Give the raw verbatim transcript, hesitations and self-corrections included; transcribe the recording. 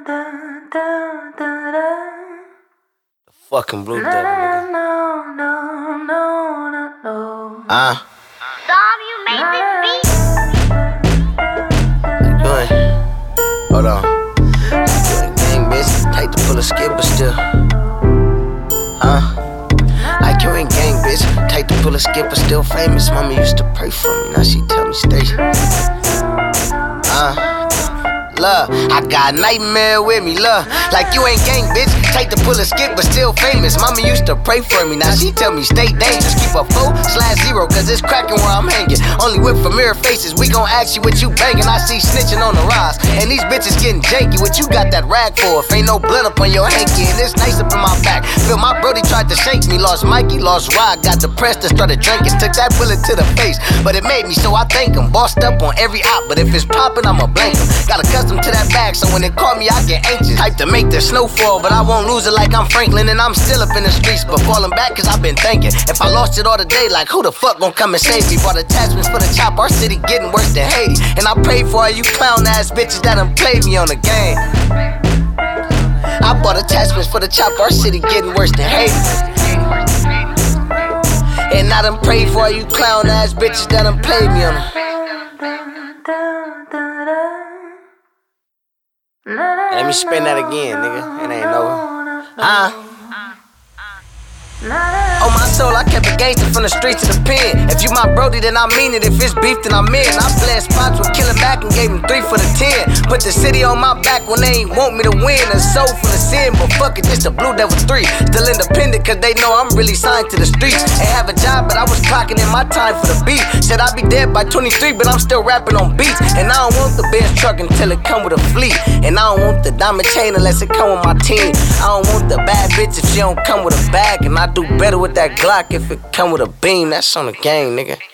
Fucking Blue Devil, nigga. Uh. Dom, you made this beat? How you doing? Hold on. Doing gang, bitch. Take the pull a skip, but still. Uh. Like you ain't gang, bitch. Take the pull a skip, but still famous. Mama used to pray for me, now she tell me stay. Uh. Love, I got a nightmare with me, love. Like you ain't gang, bitch. Take the pull a skip, but still famous. Mama used to pray for me, now she tell me stay dangerous. Keep a four slash zero, cause it's cracking where I'm hanging. Only with familiar faces, we gon' ask you what you banging. I see snitching on the rise, and these bitches getting janky. What you got that rag for? If ain't no blood up on your hanky, and it's nice up in my back. Feel my brody tried to shake me, lost Mikey, lost Rod. Got depressed and started drinking, took that bullet to the face. But it made me, so I thank him. Bossed up on every op, but if it's popping, I'ma blank him. Got accustomed to that bag, so when they call me, I get anxious. Hype to make the snowfall, but I won't lose it like I'm Franklin. And I'm still up in the streets, but falling back cause I've been thinking. If I lost it all today, like who the fuck gon' come and save me? Bought attachments for the chop, our city getting worse than Haiti. And I pray for all you clown ass bitches that done played me on the game. I bought attachments for the chop, our city getting worse than Haiti. And I done prayed for all you clown ass bitches that done played me on the Let me spin that again, nigga. It ain't over. Huh? On my soul, I kept a gangster from the streets to the pen. If you my brody, then I mean it. If it's beef, then I'm in. I blessed spots with Killer Mac and gave him three for the ten. Put the city on my back when they ain't want me to win. A soul full of sin, but fuck it, this the Blue Devil three. Still independent, cause they know I'm really signed to the streets. Ain't have a job, but I was clocking in my time for the beat. Said I'd be dead by twenty-three, but I'm still rapping on beats. And I don't want the Benz truck until it come with a fleet. And I don't want the diamond chain unless it come with my team. I don't want the bad bitch if she don't come with a bag. And I do better with that Glock if it come with a beam. That's on the game, nigga.